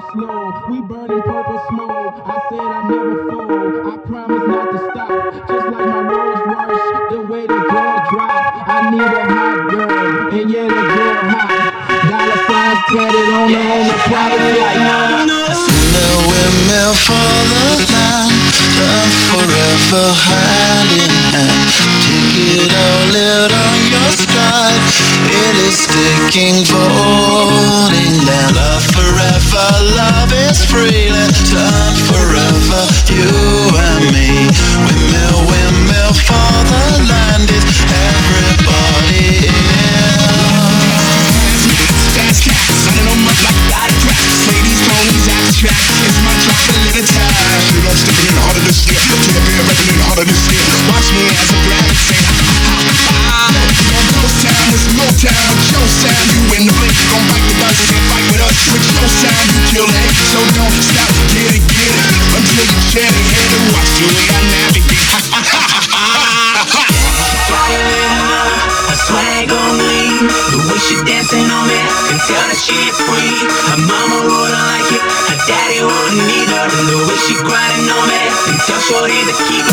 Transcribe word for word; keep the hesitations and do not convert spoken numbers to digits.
slow. We burning purple smoke. I said I never fold. I promise not to stop. Just like my Rolls Royce, the way the girl drop. I need a hot girl, and yeah, the girl hot. Dollar signs tatted on her on the private jet. The windmill for the line, love forever hand in hand. Take it all out on your stride. It is sticking, falling down. Love forever, love is free. Let's love forever, you and me. Windmill, windmill for the land is everybody in. Fast cats, running on my block, got a crack. Ladies, ponies, out the track. It's my drop a little time. Shit, I'm stepping in harder this year. To the bear, rapping in harder this year. Watch me as a black say, ha ha ha ha. Ghost town, it's Motown. With your sound, you in the blink. Gon' bite the bus, can't fight with us. With your sound, you kill the hate. So don't stop, get it, get it. Until you shed it, head and watch the way I navigate. Ha ha ha ha ha. Got it in her, her swag on me. The way she dancing on me, can tell that she ain't free. Her mama wouldn't like it, her daddy wouldn't either. And the way she grinding on me, can tell shorty to keep